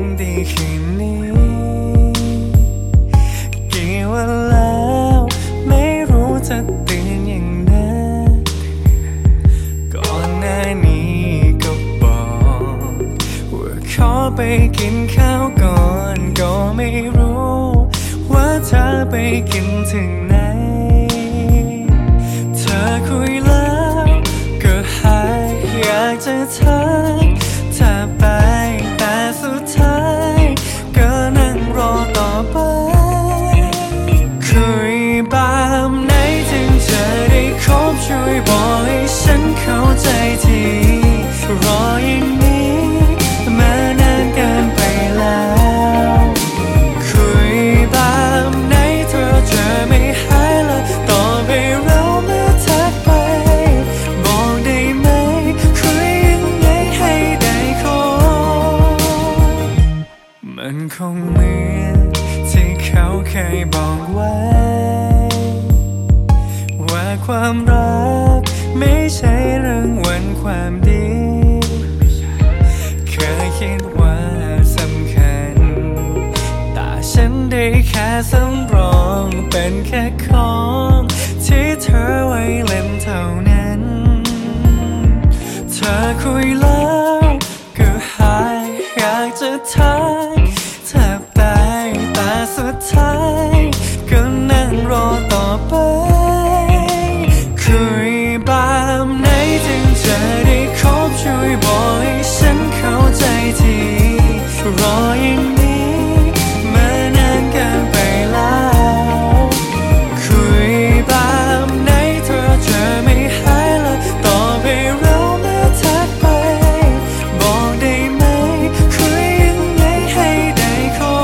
ดีคืนนี้กี่วันแล้วไม่รู้จะเตือนอย่างนั้นก่อนหน้านี้ก็บอกว่าขอไปกินข้าวก่อนก็ไม่รู้ว่าเธอไปกินถึงไหนเธอคุยแล้วก็หายอยากจะทักเธอไปแต่สุดท้ายก็นั่งรอต่อไปคุยแบบไหนถึงจะได้คบช่วยบอกให้ฉันเข้าใจทีรออย่างนี้มานานเกินไปแล้วคุยแบบไหนเธอจะไม่หายและต่อไปเราเมื่อทักไปบอกได้ไหมคุยยังไงให้ได้ขอมันคงเหมือนที่เขาเคยบอกไว้ว่าความรักไม่ใช่เรื่องวันความดีเคยคิดว่าสำคัญแต่ฉันได้แค่สำรองเป็นแค่ของที่เธอไว้เล่นเท่านั้นเธอคุยแล้วก็หายอยากจะทักเธอไปแต่สุดท้ายก็นั่งรอต่อไปคุยแบบไหนถึงจะได้คบช่วยบอกให้ฉันเข้าใจทีรออย่างนี้มานานเกินไปแล้วคุยแบบไหนเธอจะไม่หายและต่อไปเราเมื่อทักไปบอกได้ไหมคุยยังไงให้ได้ขอ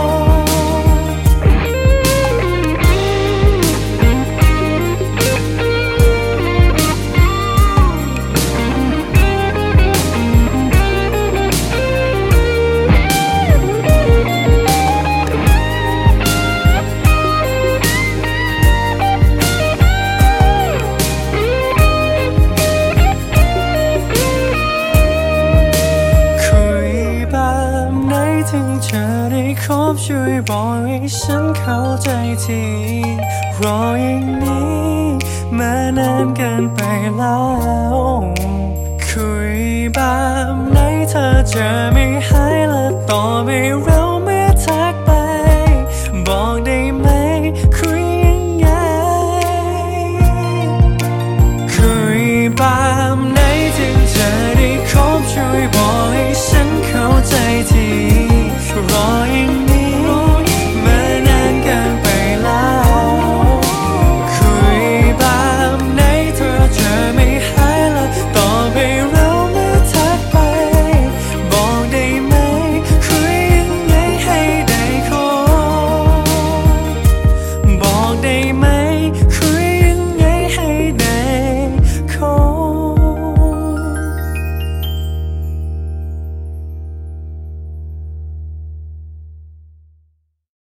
ถึงจะได้คบช่วยบอกให้ฉันเข้าใจทีรออย่างนี้มานานเกินไปแล้วคุยแบบไหนเธอจะไม่หายและต่อไปเรา